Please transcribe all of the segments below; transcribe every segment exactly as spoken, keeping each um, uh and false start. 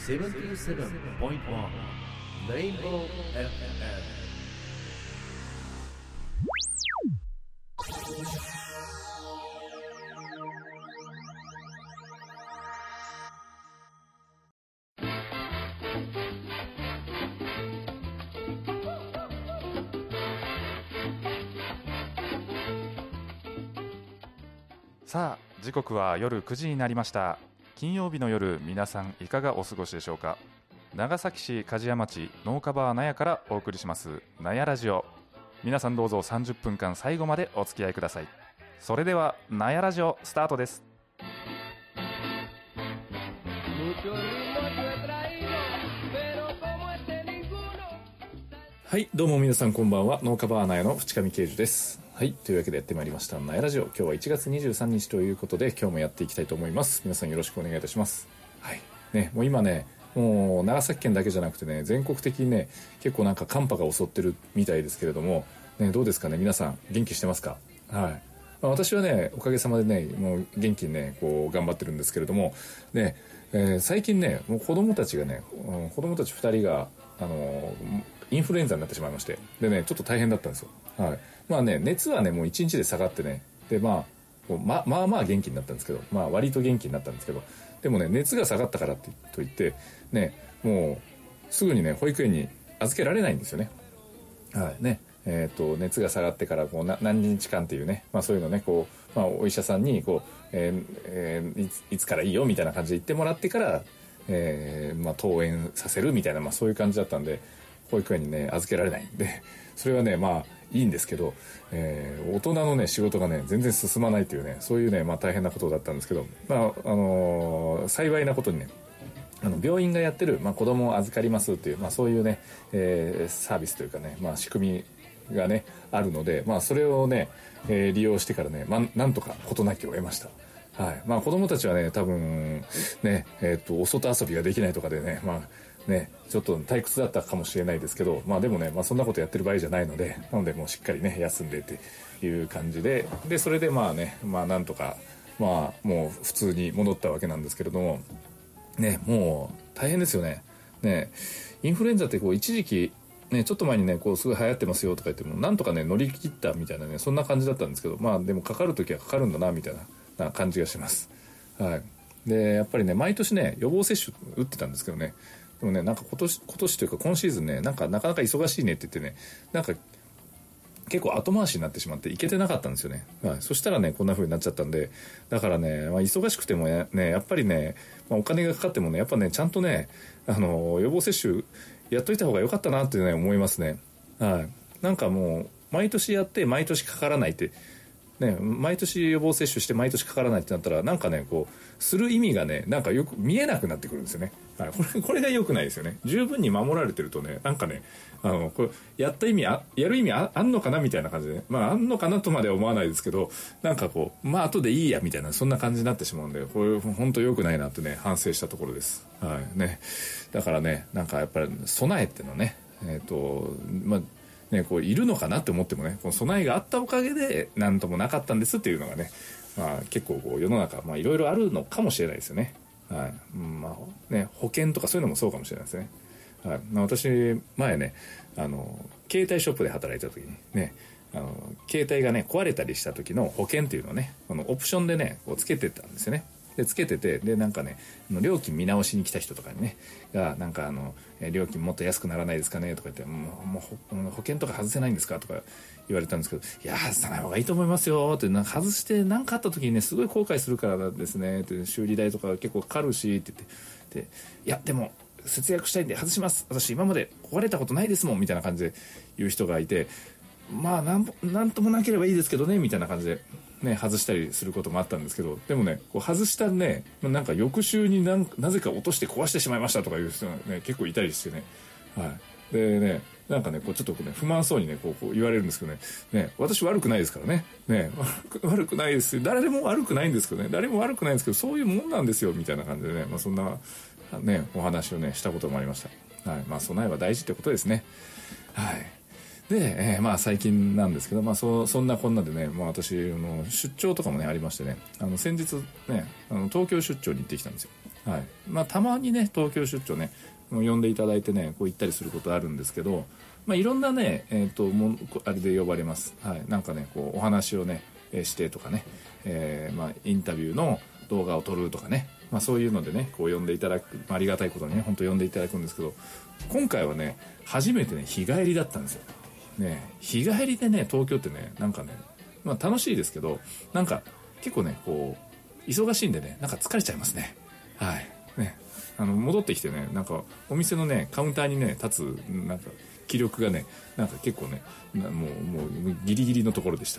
セブンティーセブンポイントワン Rainbow エフエム。 さあ時刻は夜くじになりました。金曜日の夜、皆さんいかがお過ごしでしょうか。長崎市梶屋町農家バー納屋からお送りします納屋ラジオ。皆さんどうぞさんじゅっぷんかん最後までお付き合いください。それでは納屋ラジオスタートです。はい、どうも皆さんこんばんは。農家バー納屋の淵上圭司です。はい、というわけでやってまいりました納屋ラジオ。今日はいちがつにじゅうさんにちということで、今日もやっていきたいと思います。皆さんよろしくお願いいたします。はいね、もう今ね、もう長崎県だけじゃなくてね、全国的にね、結構なんか寒波が襲ってるみたいですけれども、ね、どうですかね、皆さん元気してますか。はい、まあ、私はね、おかげさまでね、もう元気にね、こう頑張ってるんですけれども、ね、えー、最近ね、もう子供たちがね、うん、子供たちふたりが、あのー、インフルエンザになってしまいまして、でね、ちょっと大変だったんですよ。はい。まあね、熱はね、もういちにちで下がってね、で、まあ、ま、まあまあ元気になったんですけど、まあ割と元気になったんですけど、でもね、熱が下がったからってといって、ね、もう、すぐにね、保育園に預けられないんですよね。はい。ね。えっと、熱が下がってからこうな何日間っていうね、まあそういうのね、こう、まあお医者さんに、こう、えーえー、いつ、いつからいいよみたいな感じで言ってもらってから、えー、まあ登園させるみたいな、まあそういう感じだったんで、保育園にね、預けられないんで、それはね、まあいいんですけど、えー、大人のね、仕事がね、全然進まないっていうね、そういうね、まあ大変なことだったんですけど、まあ、あのー、幸いなことにね、あの病院がやってる、まあ、子供を預かりますっていう、まあ、そういうね、えー、サービスというかね、まあ、仕組みがねあるので、まあ、それをね、えー、利用してからね、まあ、なんとか事なきを得ました。はい。まあ、子供たちはね、多分ね、えっとお外遊びができないとかでね、まあね、ちょっと退屈だったかもしれないですけど、まあでもね、まあそんなことやってる場合じゃないので、なのでもうしっかりね休んでっていう感じで、でそれでまあね、まあなんとかまあもう普通に戻ったわけなんですけれども。ね、もう大変ですよね。ね、インフルエンザってこう一時期ね、ちょっと前にね、こうすごい流行ってますよとか言っても、なんとかね乗り切ったみたいなね、そんな感じだったんですけど、まあでもかかるときはかかるんだなみたいな感じがします。はい。でやっぱりね、毎年ね予防接種打ってたんですけどね、でもね、なんか今年今年というか今シーズンね、なんかなかなか忙しいねって言ってね、なんか結構後回しになってしまっていけてなかったんですよね。はい、そしたらねこんな風になっちゃったんで、だからね、まあ、忙しくてもねやっぱりね、まあ、お金がかかってもねやっぱねちゃんとね、あの予防接種やっといた方が良かったなってね思いますね。はい。なんかもう毎年やって毎年かからないってね、毎年予防接種して毎年かからないってなったら、なんかねこうする意味がねなんかよく見えなくなってくるんですよね。はい、これこれが良くないですよね。十分に守られてるとね、なんかね、あのこれやった意味あやる意味 あ, あんのかなみたいな感じでね、まああんのかなとまでは思わないですけど、なんかこうまあ後でいいやみたいな、そんな感じになってしまうんで、これ本当良くないなってね反省したところです。はいね。だからね、なんかやっぱり備えってのね、えっとまあね、こういるのかなって思ってもね、この備えがあったおかげで何ともなかったんですっていうのがね、まあ、結構こう世の中いろいろあるのかもしれないですよね。はい。うん、まあね、保険とかそういうのもそうかもしれないですね。はい。まあ、私前ね、あの携帯ショップで働いた時にね、あの携帯がね壊れたりした時の保険っていうのをね、このオプションでねこうつけてたんですよね。でつけてて、でなんかね料金見直しに来た人とかにねがなんかあの料金もっと安くならないですかねとか言って、もう、もう保険とか外せないんですかとか言われたんですけど、いや外さない方がいいと思いますよって、なんか外して何かあった時にねすごい後悔するからですねって、修理代とか結構かかるしって言って、でいやでも節約したいんで外します、私今まで壊れたことないですもんみたいな感じで言う人がいて、まあなんなんともなければいいですけどねみたいな感じでね外したりすることもあったんですけど、でもねこう外したね、なんか翌週になんなぜか落として壊してしまいましたとかいう人がね結構いたりしてね、はい。でね、なんかねこうちょっとね不満そうにねこうこう言われるんですけどね、ね私悪くないですからね、ね悪く悪くないですよ、誰でも悪くないんですけどね、誰も悪くないんですけどそういうもんなんですよみたいな感じでね、まあそんなねお話をねしたこともありました。はい。まあ備えは大事ってことですね。はい。 で、えー、まあ最近なんですけど、まあそそんなこんなでね、まあ私の出張とかもねありましてね、あの先日ね、あの東京出張に行ってきたんですよ。はい。まあたまにね東京出張ね呼んでいただいてねこう行ったりすることあるんですけど、まあいろんなねえっ、ー、ともあれで呼ばれます。はい。なんかねこうお話をねしてとかね、えー、まあインタビューの動画を撮るとかね、まあそういうのでねこう呼んでいただく、まあ、ありがたいことにね本当呼んでいただくんですけど、今回はね初めてね日帰りだったんですよ。ね、日帰りでね東京ってねなんかね、まあ、楽しいですけどなんか結構ねこう忙しいんでねなんか疲れちゃいますね。はいね、あの戻ってきてねなんかお店のねカウンターにね立つなんか気力がねなんか結構ねもうもうギリギリのところでした。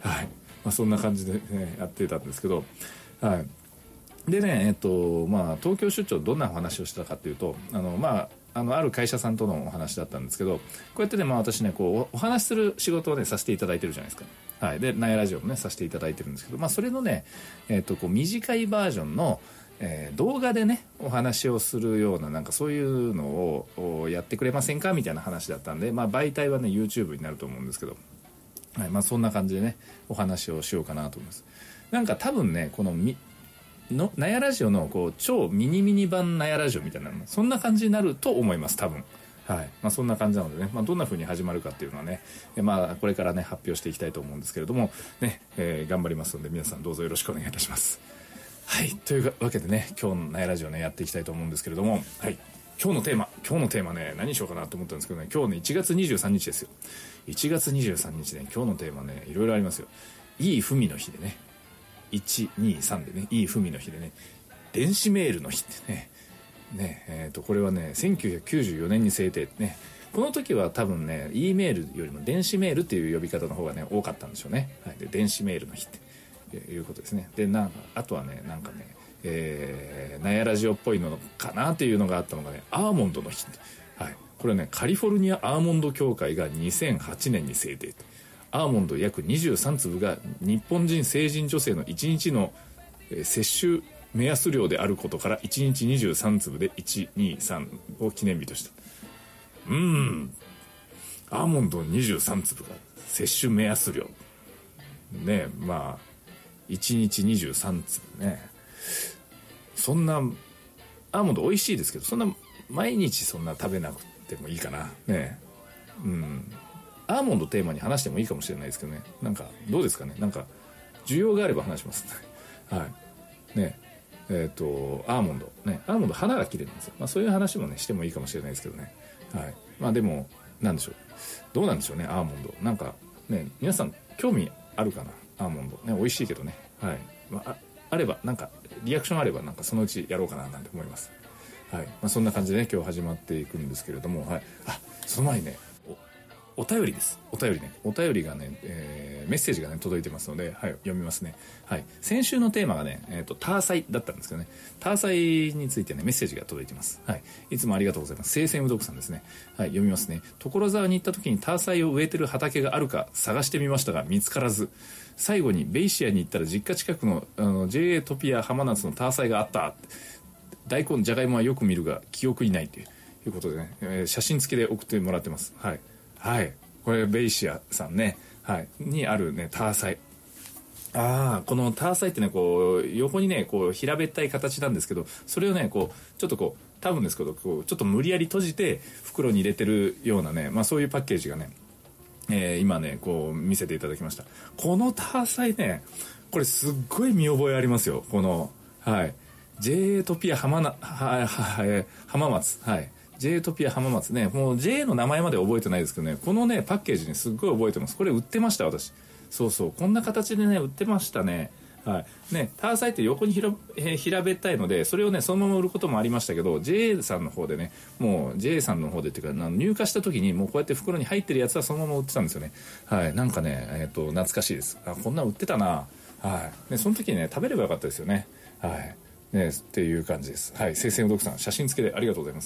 はい、まあ、そんな感じで、ね、やってたんですけど、はいでねえっとまあ東京出張どんなお話をしたかっていうとあのまああのある会社さんとのお話だったんですけど、こうやってね、まあ、私ねこうお話しする仕事をねさせていただいてるじゃないですか。はい、でナヤラジオもねさせていただいてるんですけど、まあ、それのね、えー、とこう短いバージョンの、えー、動画でねお話をするようななんかそういうのをやってくれませんかみたいな話だったんで、まあ、媒体はね YouTube になると思うんですけど、はいまあ、そんな感じでねお話をしようかなと思います。なんか多分ねこのみのナヤラジオのこう超ミニミニ版ナヤラジオみたいなのそんな感じになると思います多分。はいまあ、そんな感じなのでね、まあ、どんな風に始まるかっていうのはね、まあ、これからね発表していきたいと思うんですけれどもね、えー、頑張りますので皆さんどうぞよろしくお願いいたします。はいというわけでね今日のナヤラジオねやっていきたいと思うんですけれども、はい今日のテーマ今日のテーマね何しようかなと思ったんですけどね、今日ねいちがつにじゅうさんにちですよ。いちがつにじゅうさんにちね今日のテーマねいろいろありますよ。いい文の日でねいちにさんでねいい文の日でね電子メールの日ってねねえー、とこれはねせんきゅうひゃくきゅうじゅうよねんに制定ね。この時は多分ね E メールよりも電子メールっていう呼び方の方がね多かったんでしょうね。はい、で電子メールの日っていうことですね。でなんかあとはねなんかねえー、ナヤラジオっぽいのかなっていうのがあったのがねアーモンドの日って、はい、これはねカリフォルニアアーモンド協会がにせんはちねんに制定。アーモンド約にじゅうさんつぶが日本人成人女性のいちにちの摂取目安量であることからいちにちにじゅうさんつぶでいちにさんを記念日とした。うーんアーモンドにじゅうさんつぶが摂取目安量ね。まあいちにちにじゅうさんつぶね、そんなアーモンド美味しいですけどそんな毎日そんな食べなくてもいいかなね。うんアーモンドテーマに話してもいいかもしれないですけどね。なんかどうですかね。なんか需要があれば話しますはいねえっ、ー、とアーモンドねアーモンド花が綺麗なんですよ。まあそういう話もねしてもいいかもしれないですけどね。はいまあでもなんでしょうどうなんでしょうねアーモンドなんかね皆さん興味あるかなアーモンドね美味しいけどね。はい、まあ、あればなんかリアクションあればなんかそのうちやろうかななんて思います。はいまあそんな感じでね今日始まっていくんですけれども、はいあその前にねお便りです。お便りね。お便りがね、えー、メッセージがね、届いてますので、はい、読みますね。はい。先週のテーマがね、えっと、ターサイだったんですけどね、ターサイについてね、メッセージが届いてます。はい。いつもありがとうございます。聖戦うどくさんですね。はい、読みますね。所沢に行った時にターサイを植えてる畑があるか探してみましたが、見つからず、最後にベイシアに行ったら実家近くの、あの、ジェイエー トピア浜夏のターサイがあった。大根、じゃがいもはよく見るが、記憶にないということでね、えー、写真付きで送ってもらってます。はい。はい。これベイシアさんね、はい、にあるねターサイ。ああこのターサイってねこう横にねこう平べったい形なんですけど、それをねこうちょっとこう多分ですけどこうちょっと無理やり閉じて袋に入れてるようなね、まあそういうパッケージがね、えー、今ねこう見せていただきました。このターサイねこれすっごい見覚えありますよ。このはい ジェイエー トピア浜なはは浜松はい。ジェイエー トピア浜松ね、もう ジェイエー の名前まで覚えてないですけどね、このねパッケージねすっごい覚えてます。これ売ってました私。そうそうこんな形でね売ってましたね。はいねターサイって横にひら、えー、平べったいのでそれをねそのまま売ることもありましたけど、 ジェイエー さんの方でねもう ジェイエー さんの方でっていうか入荷した時にもうこうやって袋に入ってるやつはそのまま売ってたんですよね。はいなんかねえっ、ー、と懐かしいです。あこんな売ってたな。はいねその時にね食べればよかったですよね。はいねっていう感じです。はい聖戦うどくさん写真付けでありがとうございます。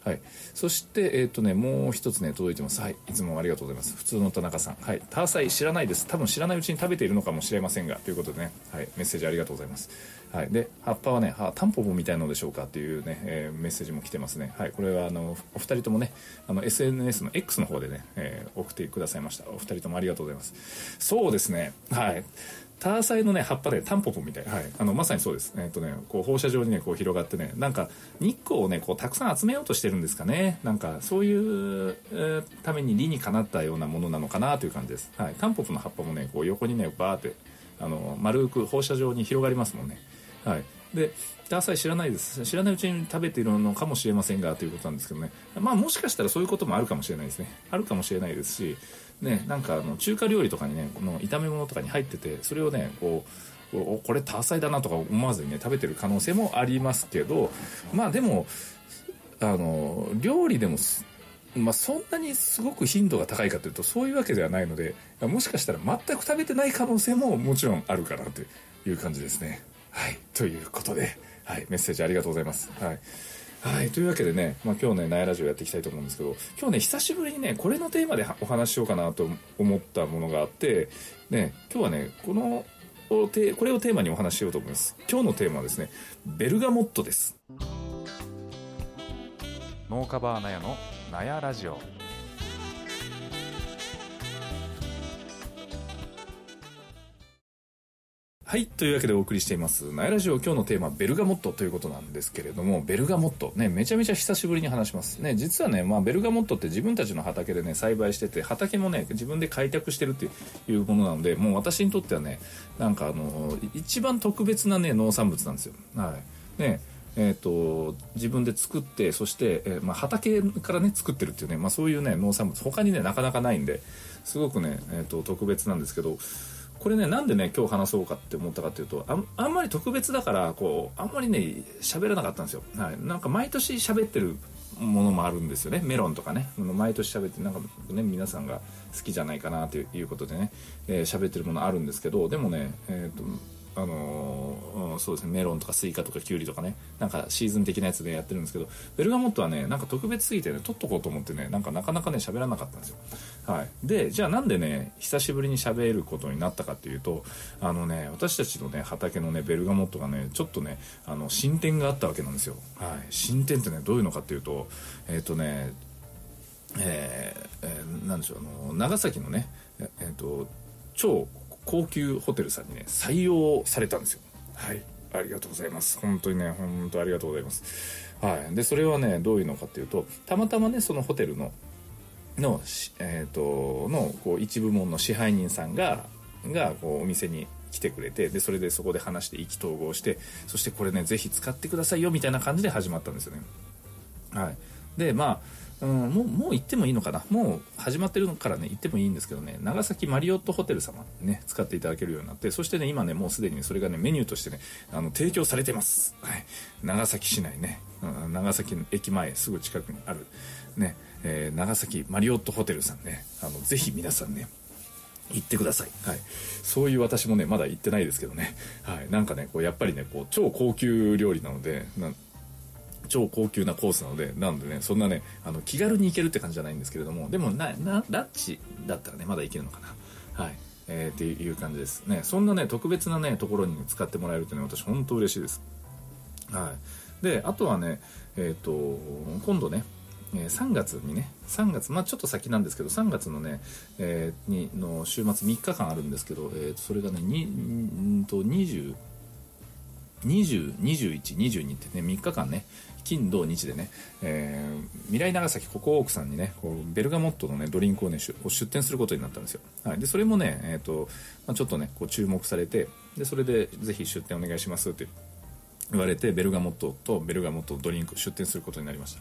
はい。そして、えっ、ー、とね、もう一つね、届いてます。はい。いつもありがとうございます。普通の田中さん。はい。ターサイ知らないです。多分知らないうちに食べているのかもしれませんが、ということでね、はい。メッセージありがとうございます。はい。で、葉っぱはね、はタンポポみたいのでしょうかっていうね、えー、メッセージも来てますね。はい。これは、あの、お二人ともね、あの、エスエヌエス の X の方でね、えー、送ってくださいました。お二人ともありがとうございます。そうですね。はい。ターサイのね葉っぱでタンポポみたい、はい、あのまさにそうです。えっとねこう放射状にねこう広がってね、なんか日光をねこうたくさん集めようとしてるんですかね。なんかそういう、えー、ために理にかなったようなものなのかなという感じです。はい、タンポポの葉っぱもねこう横にねバーってあの丸く放射状に広がりますもんね。はい。でターサイ知らないです。知らないうちに食べているのかもしれませんがということなんですけどね。まあもしかしたらそういうこともあるかもしれないですね。あるかもしれないですし。ね、なんかあの中華料理とかにねこの炒め物とかに入ってて、それをねこうこれターサイだなとか思わずにね食べてる可能性もありますけど、まあでもあの料理でも、まあ、そんなにすごく頻度が高いかというとそういうわけではないので、もしかしたら全く食べてない可能性ももちろんあるかなという感じですね。はい、ということで、はい、メッセージありがとうございます。はいはい、というわけでね、まあ、今日ね、ナヤラジオやっていきたいと思うんですけど、今日ね、久しぶりにね、これのテーマでお話ししようかなと思ったものがあって、ね、今日はね、この、これをテーマにお話ししようと思います。今日のテーマはですね、ベルガモットです。農家バーナヤのナヤラジオ。はい。というわけでお送りしています。ナヤラジオ、今日のテーマ、ベルガモットということなんですけれども、ベルガモット。ね、めちゃめちゃ久しぶりに話します。ね、実はね、まあ、ベルガモットって自分たちの畑でね、栽培してて、畑もね、自分で開拓してるっていうものなので、もう私にとってはね、なんかあの、一番特別なね、農産物なんですよ。はい。ね、えっと、自分で作って、そして、えー、まあ、畑からね、作ってるっていうね、まあ、そういうね、農産物、他にね、なかなかないんで、すごくね、えっと、特別なんですけど、これね、なんでね今日話そうかって思ったかっていうと、あん、あんまり特別だからこうあんまりね喋らなかったんですよ。はい、なんか毎年喋ってるものもあるんですよね。メロンとかね、毎年喋ってなんかね皆さんが好きじゃないかなということでね、えー、喋ってるものあるんですけど、でもね、えーとあのー、そうですね、メロンとかスイカとかキュウリとかね、なんかシーズン的なやつでやってるんですけど、ベルガモットはねなんか特別すぎてね取っとこうと思ってね、なんかなかなかね喋らなかったんですよ。はい。でじゃあなんでね久しぶりに喋ることになったかっていうと、あのね私たちのね畑のねベルガモットがねちょっとねあの進展があったわけなんですよ。はい。進展ってねどういうのかっていうと、えっ、ー、とねえー、えー、なんでしょう、あの長崎のねえっ、ー、と超高級ホテルさんにね採用されたんですよ。はい、ありがとうございます。本当にね本当ありがとうございます。はい。でそれはねどういうのかっていうと、たまたまねそのホテルののえっ、ー、とのこう一部門の支配人さんががこうお店に来てくれて、でそれでそこで話して意気投合して、そしてこれねぜひ使ってくださいよみたいな感じで始まったんですよね。はい。でまあうん、もうもう行ってもいいのかな、もう始まってるからね行ってもいいんですけどね、長崎マリオットホテル様にね使っていただけるようになって、そしてね今ねもうすでに、ね、それがねメニューとしてねあの提供されてます。はい、長崎市内ね、うん、長崎の駅前すぐ近くにあるね、えー、長崎マリオットホテルさんね、あのぜひ皆さんね行ってください。はい、そういう私もねまだ行ってないですけどね、はい、なんかねこうやっぱりねこう超高級料理なのでな超高級なコースなので、なんでねそんなねあの気軽に行けるって感じじゃないんですけれども、でもななランチだったらねまだ行けるのかな、はい、えー、っていう感じですね。そんなね特別なねところに使ってもらえるとね私本当嬉しいです。はい。であとはねえっ、ー、と今度ねさんがつにねさんがつ、まあちょっと先なんですけどさんがつのね、えー、にの週末みっかかんあるんですけど、えー、とそれがねにんとにじゅうにじゅう、にじゅういち、にじゅうにってねみっかかんね金土日でね、えー、未来長崎ココオークさんにねこうベルガモットのねドリンクをね出店することになったんですよ。はい、でそれもね、えーとまあ、ちょっとねこう注目されて、でそれでぜひ出店お願いしますって言われて、ベルガモットとベルガモットドリンク出店することになりました。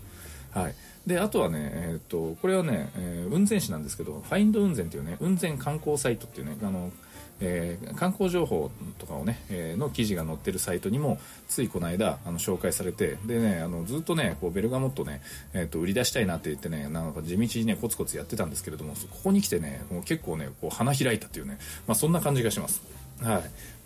はい、であとはね、えー、とこれはね、えー、雲仙市なんですけど、ファインド雲仙っていうね雲仙観光サイトっていうねあのえー、観光情報とかをね、えー、の記事が載ってるサイトにもついこの間あの紹介されて、でねあのずっとねこうベルガモットね、えー、と売り出したいなって言ってねなんか地道にねコツコツやってたんですけれども、ここに来てねもう結構ねこう花開いたっていうね、まあ、そんな感じがします。はい。まあ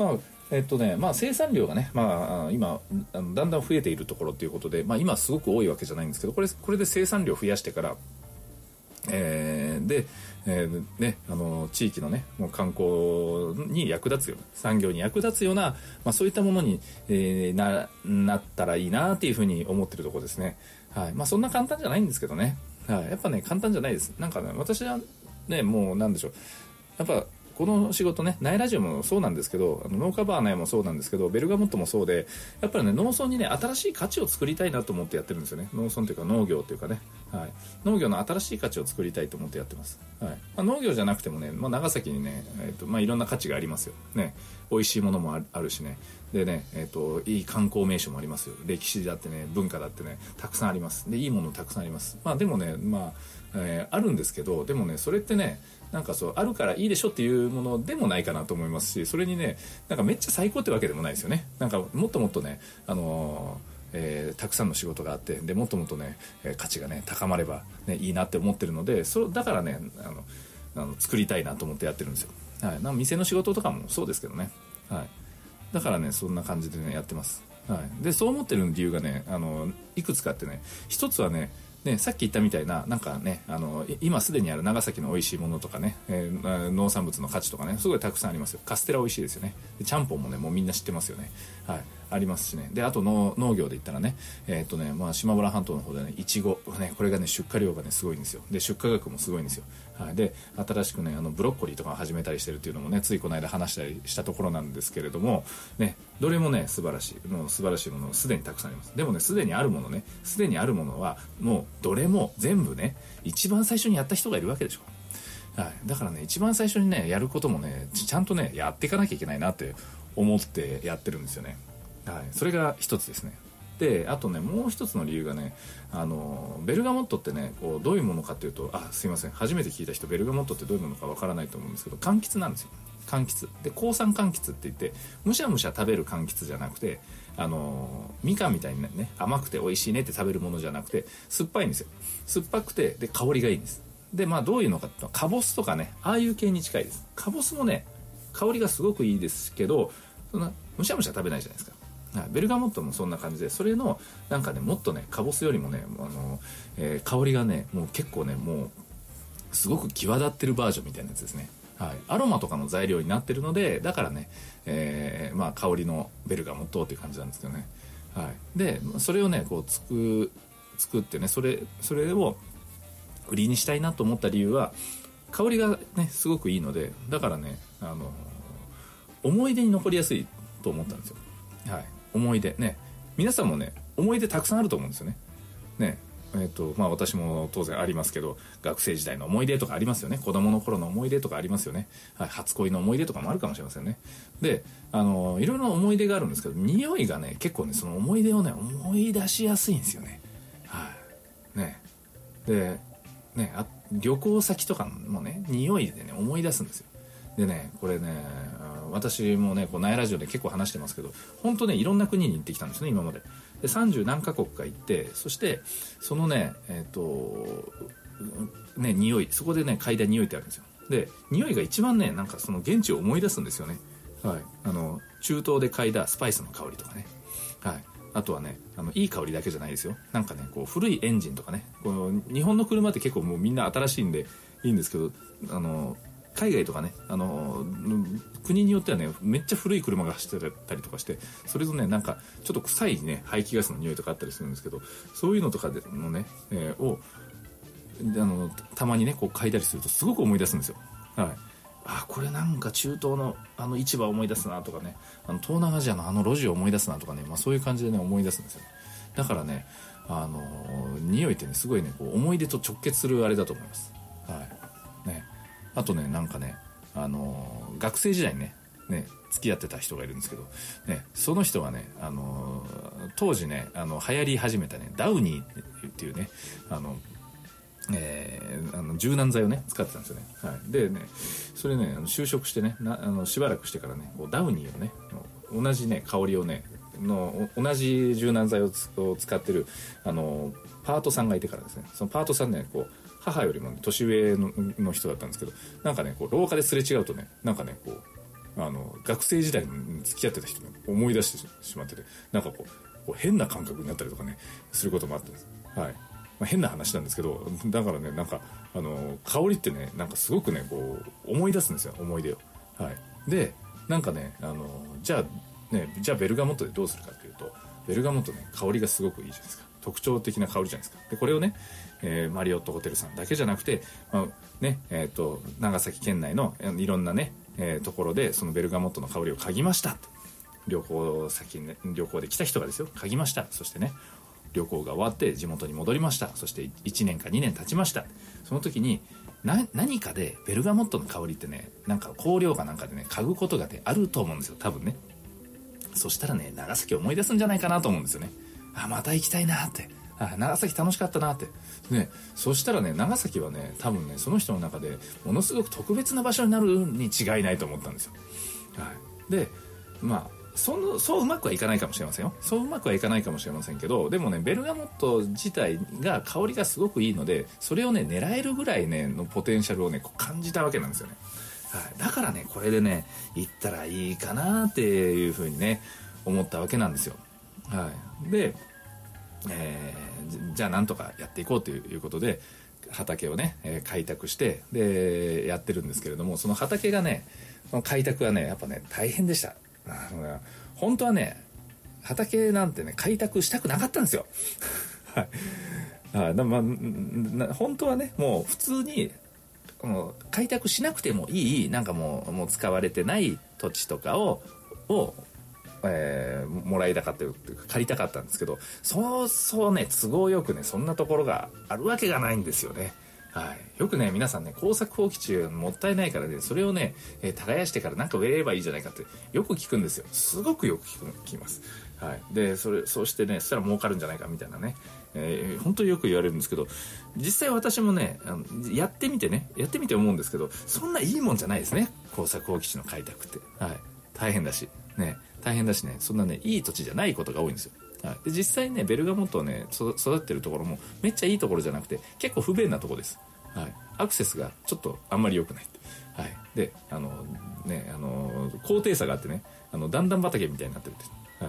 えっとねまあ、生産量がね、まあ、今だんだん増えているところということで、まあ、今すごく多いわけじゃないんですけど、これこれで生産量を増やしてから、えー、で、えーね、あの地域のねもう観光に役立つような産業に役立つような、まあ、そういったものに、えー、な, なったらいいなっていうふうに思ってるところですね。はい。まあ、そんな簡単じゃないんですけどね、はい、やっぱね簡単じゃないです。なんかね私はねもうなんでしょう、やっぱこの仕事ね、苗ラジオもそうなんですけど、あの農家バー苗もそうなんですけど、ベルガモットもそうで、やっぱりね農村にね新しい価値を作りたいなと思ってやってるんですよね。農村というか農業というかね、はい、農業の新しい価値を作りたいと思ってやってます。はい。まあ、農業じゃなくてもね、まあ、長崎にね、えーとまあ、いろんな価値がありますよね。美味しいものもあるしね、でね、えーといい観光名所もありますよ。歴史だってね文化だってねたくさんあります。でいいものたくさんあります。まあでもねまあ、えー、あるんですけど、でもねそれってねなんかそうあるからいいでしょっていうものでもないかなと思いますし、それにねなんかめっちゃ最高ってわけでもないですよね。なんかもっともっとねあのーえー、たくさんの仕事があって、でもっともっとね、えー、価値がね高まれば、ね、いいなって思ってるので、そだからねあのあの作りたいなと思ってやってるんですよ。はい。なんか店の仕事とかもそうですけどね、はい。だからねそんな感じでねやってます。はい。でそう思ってる理由がねあのいくつかあってね、一つはねね、さっき言ったみたいななんかねあの今すでにある長崎の美味しいものとかね、えー、農産物の価値とかねすごいたくさんありますよ。カステラ美味しいですよね。でちゃんぽんもねもうみんな知ってますよね。はい。ありますしね。であと農農業で言ったらねえっとねまあ島原半島の方でねいちごね、これがね出荷量がねすごいんですよ。で出荷額もすごいんですよ。はい。で新しくねあのブロッコリーとかを始めたりしてるっていうのもねついこの間話したりしたところなんですけれどもね、どれもね素晴らしいもう素晴らしいものすでにたくさんあります。でもねすでにあるものねすでにあるものはもうどれも全部ね一番最初にやった人がいるわけでしょ。はい。だからね一番最初にねやることもねちゃんとねやっていかなきゃいけないなって思ってやってるんですよね。はい。それが一つですね。であとねもう一つの理由がねあのベルガモットってねこうどういうものかっていうと、あすいません初めて聞いた人ベルガモットってどういうものかわからないと思うんですけど、柑橘なんですよ。柑橘で抗酸柑橘って言ってむしゃむしゃ食べる柑橘じゃなくて、あのみかんみたいにね甘くて美味しいねって食べるものじゃなくて酸っぱいんですよ。酸っぱくてで香りがいいんです。でまあどういうのかっていうとカボスとかねああいう系に近いです。カボスもね香りがすごくいいですけどそんなむしゃむしゃ食べないじゃないですか。ベルガモットもそんな感じで、それのなんかねもっとねカボスよりもねあの、えー、香りがねもう結構ねもうすごく際立ってるバージョンみたいなやつですね。はい。アロマとかの材料になってるのでだからね、えー、まあ香りのベルガモットっていう感じなんですけどね。はい。でそれをねこうつく作ってねそれそれを売りにしたいなと思った理由は香りがねすごくいいので、だからねあの思い出に残りやすいと思ったんですよ。はい。思い出ね皆さんもね思い出たくさんあると思うんですよね。ねえーとまあ、私も当然ありますけど学生時代の思い出とかありますよね。子供の頃の思い出とかありますよね。はい、初恋の思い出とかもあるかもしれませんね。であのいろいろな思い出があるんですけど匂いがね結構ねその思い出をね思い出しやすいんですよね。はいねでねあ旅行先とかもね匂いでね思い出すんですよ。でねこれね私もねこう苗ラジオで結構話してますけど本当ねいろんな国に行ってきたんですね今まで。でさんじゅう何カ国か行って、そしてそのねえっとね匂いそこでね嗅いだ匂いってあるんですよ。で匂いが一番ねなんかその現地を思い出すんですよね。はい。あの中東で嗅いだスパイスの香りとかね。はい。あとはねあのいい香りだけじゃないですよ。なんかねこう古いエンジンとかね、この日本の車って結構もうみんな新しいんでいいんですけど、あの海外とかねあの国によってはねめっちゃ古い車が走ってたりとかして、それとねなんかちょっと臭いね排気ガスの匂いとかあったりするんですけど、そういうのとかでのね、えー、をあのたまにねこう嗅いだりするとすごく思い出すんですよ。はい。あこれなんか中東のあの市場を思い出すなとかね、あの東南アジアのあの路地を思い出すなとかね、まあ、そういう感じでね思い出すんですよ。だからねあの匂いってねすごいねこう思い出と直結するあれだと思います。はいね。あとねなんかねあのー、学生時代にねね付き合ってた人がいるんですけど、ね、その人がね、あのー、当時ねあの流行り始めたねダウニーっていうねあの、えー、あの柔軟剤をね使ってたんですよね。はい、でねそれねあの就職してねなあのしばらくしてからねこうダウニーをね同じね香りをねの同じ柔軟剤を使ってるあのパートさんがいてからですね、そのパートさんねこう母よりも、ね、年上 の, の人だったんですけど、なんかねこう廊下ですれ違うとねなんかねこうあの学生時代に付き合ってた人を思い出してしまってて、なんかこう、こう変な感覚になったりとかねすることもあったんです。はい。まあ、変な話なんですけど、だからね、なんかあの香りってね、なんかすごくねこう思い出すんですよ、思い出を。はい。でなんかね、あのじゃあねじゃあベルガモットでどうするかっていうと、ベルガモットね香りがすごくいいじゃないですか。特徴的な香りじゃないですか。でこれをね、えー、マリオットホテルさんだけじゃなくて、まあねえー、と長崎県内のいろんなね、えー、ところでそのベルガモットの香りを嗅ぎました。旅行先、ね、旅行で来た人がですよ、嗅ぎました。そしてね、旅行が終わって地元に戻りました。そしていちねんかにねん経ちました。その時にな何かでベルガモットの香りってね、なんか香料かなんかでね嗅ぐことが、ね、あると思うんですよ、多分ね。そしたらね、長崎を思い出すんじゃないかなと思うんですよね。あ、また行きたいなって、あ、長崎楽しかったなってね。そしたらね、長崎はね、多分ね、その人の中でものすごく特別な場所になるに違いないと思ったんですよ。はい。で、まあそのそううまくはいかないかもしれませんよ。そううまくはいかないかもしれませんけど、でもね、ベルガモット自体が香りがすごくいいので、それをね狙えるぐらいねのポテンシャルをねこう感じたわけなんですよね。はい、だからね、これでね行ったらいいかなっていうふうにね思ったわけなんですよ。はい。で、えー、じゃあなんとかやっていこうということで畑をね、えー、開拓してでやってるんですけれども、その畑がね、その開拓はねやっぱね大変でした。あのね、本当はね畑なんてね開拓したくなかったんですよ。はい。あ、まあ、本当はねもう普通にもう開拓しなくてもいい、なんかもう、もう使われてない土地とかをを、えー、もらいたかったというか借りたかったんですけど、そうそうね都合よくねそんなところがあるわけがないんですよね。はい、よくね皆さんね耕作放棄地もったいないからね、それをね、えー、耕してからなんか植えればいいじゃないかってよく聞くんですよ。すごくよく聞く聞きます。はい、でそれそうしてね、そしたら儲かるんじゃないかみたいなね、えー、本当によく言われるんですけど、実際私もねあのやってみてねやってみて思うんですけど、そんないいもんじゃないですね、耕作放棄地の開拓って。はい、大変だしね、大変だしね、そんなねいい土地じゃないことが多いんですよ。はい、で実際ねベルガモットをね育ってるところもめっちゃいいところじゃなくて結構不便なところです。はい、アクセスがちょっとあんまり良くない。はい、であのねあの高低差があってね、あの段々畑みたいになってるって、はい、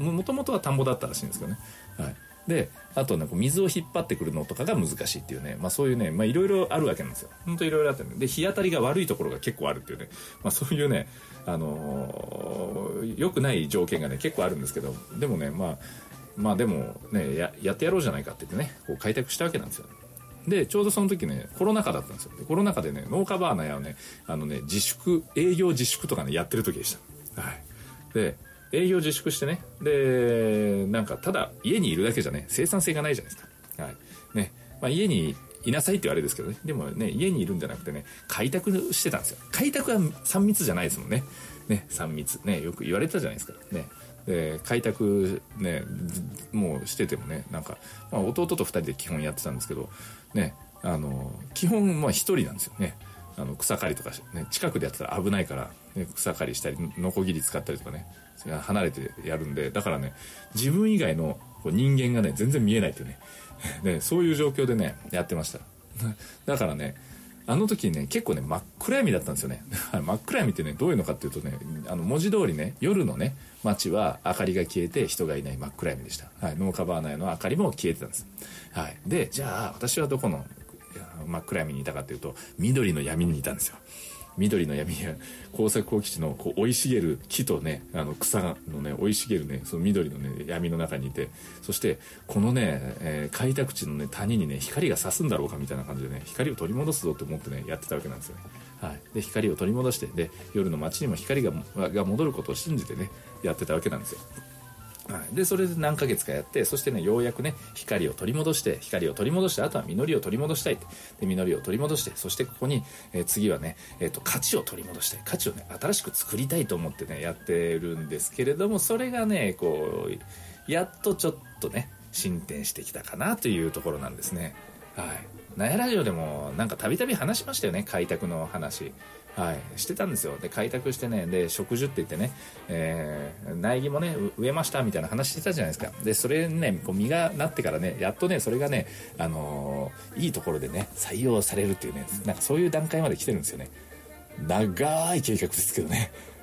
も, もともとは田んぼだったらしいんですけどね。はい、であとねこう水を引っ張ってくるのとかが難しいっていうね、まあそういうねまあいろいろあるわけなんですよ。本当いろいろあって、ね、で日当たりが悪いところが結構あるっていうね、まあそういうねあのー、良くない条件がね結構あるんですけど、でもねまあまあでもね や, やってやろうじゃないかって言ってねこう開拓したわけなんですよ。でちょうどその時ねコロナ禍だったんですよ。でコロナ禍でね農家バーナーやねあのね自粛営業自粛とかねやってる時でした。はい。で営業自粛してね、でなんかただ家にいるだけじゃね生産性がないじゃないですか。はいね、まあ、家にいなさいって言われるんですけどね、でもね家にいるんじゃなくてね開拓してたんですよ。開拓はさん密じゃないですもんね。ねさん密ねよく言われたじゃないですかね。で開拓ねもうしててもねなんか、まあ、弟とふたりで基本やってたんですけどね、あの基本まあ一人なんですよね。あの草刈りとか、ね、近くでやってたら危ないから、ね、草刈りしたりノコギリ使ったりとかね離れてやるんで、だからね自分以外の人間がね全然見えないっていうねでそういう状況でねやってました。だからねあの時ね結構ね真っ暗闇だったんですよね。真っ暗闇ってねどういうのかっていうとね、あの文字通りね夜のね街は明かりが消えて人がいない真っ暗闇でした。はい、農家バーナーの明かりも消えてたんです。はい、でじゃあ私はどこの真っ暗闇にいたかというと緑の闇にいたんですよ。緑の闇や耕作放棄地のこう生い茂る木とねあの草のね生い茂るねその緑のね闇の中にいて、そしてこのね、えー、開拓地のね谷にね光が差すんだろうかみたいな感じでね光を取り戻すぞと思ってねやってたわけなんですよね。はい、で光を取り戻してで夜の街にも光がが戻ることを信じてねやってたわけなんですよ。はい、でそれで何ヶ月かやって、そしてねようやくね光を取り戻して光を取り戻してあとは実りを取り戻したいってで実りを取り戻して、そしてここに、えー、次はね、えー、と価値を取り戻したい、価値をね新しく作りたいと思ってねやってるんですけれども、それがねこうやっとちょっとね進展してきたかなというところなんですね。はい、ナヤラジオでもなんかたびたび話しましたよね、開拓の話。はい、してたんですよ。で開拓してねで植樹って言ってね、えー、苗木もね植えましたみたいな話してたじゃないですか。でそれねこう実がなってからねやっとねそれがね、あのー、いいところでね採用されるっていうね、なんかそういう段階まで来てるんですよね。長い計画ですけどね。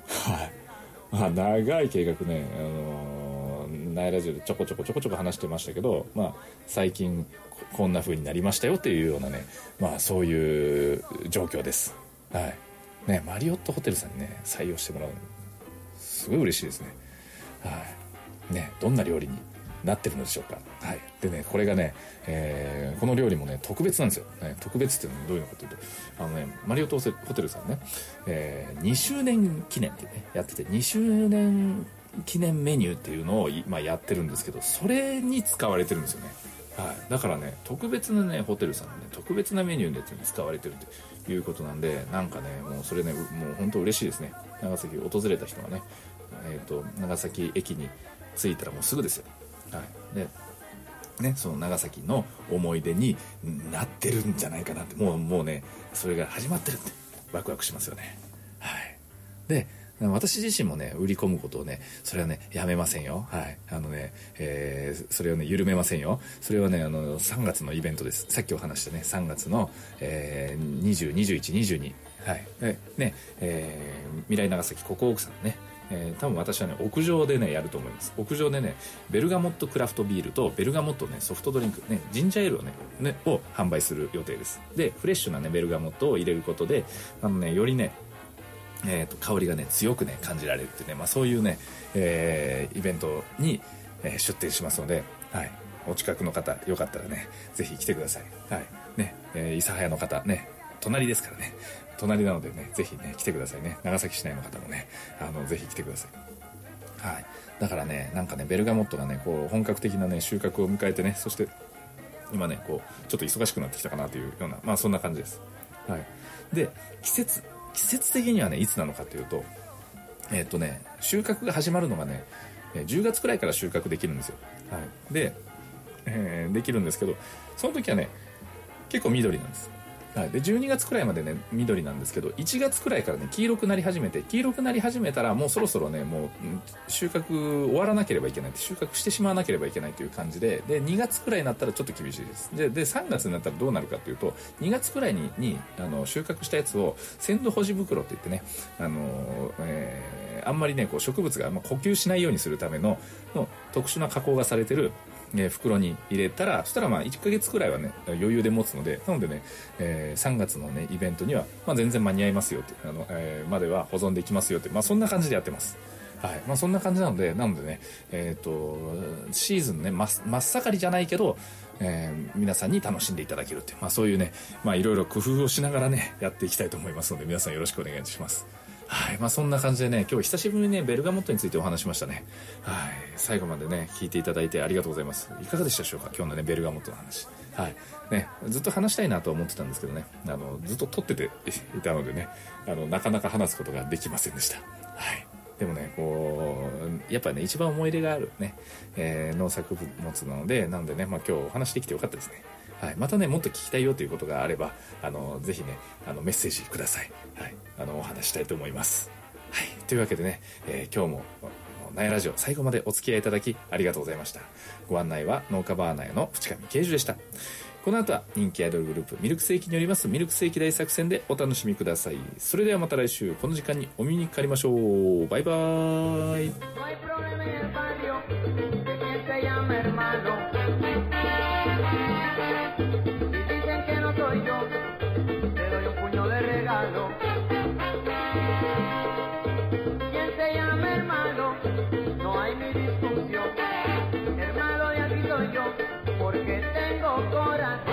はい。まあ、長い計画ね、あのー、ナイラジオでちょこちょこちょこちょこ話してましたけど、まあ、最近こんな風になりましたよっていうようなね、まあ、そういう状況です。はい。ね、マリオットホテルさんにね、採用してもらう。すごい嬉しいですね。はい。ね、どんな料理になってるのでしょうか。はい。でね、これがね、えー、この料理もね、特別なんですよ。ね、特別っていうのはどういうのかというと、あのね、マリオットホテルさんね、えー、にしゅうねん記念ってね、やってて、にしゅうねん記念メニューっていうのを今やってるんですけど、それに使われてるんですよね。はい。だからね、特別なね、ホテルさんのね、特別なメニューで使われてるということなんで、なんかね、もうそれね、もう本当嬉しいですね。長崎訪れた人がね、えっと、長崎駅に着いたらもうすぐですよ。はい。で、ね、その長崎の思い出になってるんじゃないかなって、もう、もうね、それが始まってるってワクワクしますよね。はい。で、私自身もね、売り込むことをね、それはね、やめませんよ。はい。あのね、えー、それをね、緩めませんよ。それはね、あの、さんがつのイベントです。さっきお話したね、さんがつの、えー、にじゅう、にじゅういち、にじゅうに。はい。で、ね、えー、未来長崎国奥さんね、えー、多分私はね、屋上でね、やると思います。屋上でね、ベルガモットクラフトビールとベルガモットね、ソフトドリンク、ね、ジンジャーエールをね、ね、を販売する予定です。で、フレッシュなね、ベルガモットを入れることで、あのね、よりね、えーと、香りがね、強くね、感じられるってね、まあそういうね、えー、イベントに、えー、出店しますので、はい。お近くの方、よかったらね、ぜひ来てください。はい。ね、えー、諫早の方、ね、隣ですからね。隣なのでね、ぜひね、来てくださいね。長崎市内の方もね、あの、ぜひ来てください。はい。だからね、なんかね、ベルガモットがね、こう、本格的なね、収穫を迎えてね、そして、今ね、こう、ちょっと忙しくなってきたかなというような、まあそんな感じです。はい。で、季節、季節的にはね、いつなのかというと、えーっとね、収穫が始まるのがね、じゅうがつくらいから収穫できるんですよ。はい。で、えー、できるんですけど、その時はね、結構緑なんです。はい、でじゅうにがつくらいまでね緑なんですけど、いちがつくらいからね黄色くなり始めて、黄色くなり始めたらもうそろそろね、もう収穫終わらなければいけない、収穫してしまわなければいけないという感じで、でにがつくらいになったらちょっと厳しいです。ででさんがつになったらどうなるかというと、にがつくらいににあの収穫したやつを鮮度保持袋って言ってね、あの、えー、あんまりねこう植物があんま呼吸しないようにするためのの特殊な加工がされてるえー、袋に入れたら、そしたらまあいっかげつくらいはね余裕で持つので、なのでね、えー、さんがつのねイベントには、まあ、全然間に合いますよって、あの、えー、までは保存できますよって、まあそんな感じでやってます。はい。まあそんな感じなので、なのでね、えっと、シーズンね、真っ盛りじゃないけど、えー、皆さんに楽しんでいただけるっていう、まあそういうね、まあいろいろ工夫をしながらね、やっていきたいと思いますので、皆さんよろしくお願いします。はい。まあそんな感じでね、今日久しぶりにね、ベルガモットについてお話しましたね。はい。最後までね、聞いていただいてありがとうございます。いかがでしたでしょうか、今日のね、ベルガモットの話。はい。ね、ずっと話したいなと思ってたんですけどね、あの、ずっと撮ってていたのでね、あの、なかなか話すことができませんでした。はい。でもね、こう、やっぱね、一番思い入れがあるね、えー、農作物なので、なのでね、まあ今日お話できてよかったですね。はい。またね、もっと聞きたいよということがあれば、あの、ぜひね、あの、メッセージください。はい。あの、お話したいと思います。はい。というわけでね、えー、今日も、ナヤラジオ最後までお付き合いいただきありがとうございました。ご案内は農家バーナーの淵上慶樹でした。この後は人気アイドルグループミルクセーキによりますミルクセーキ大作戦でお楽しみください。それではまた来週この時間にお見にかかりましょう。バイバーイ。 Porque tengo corazón.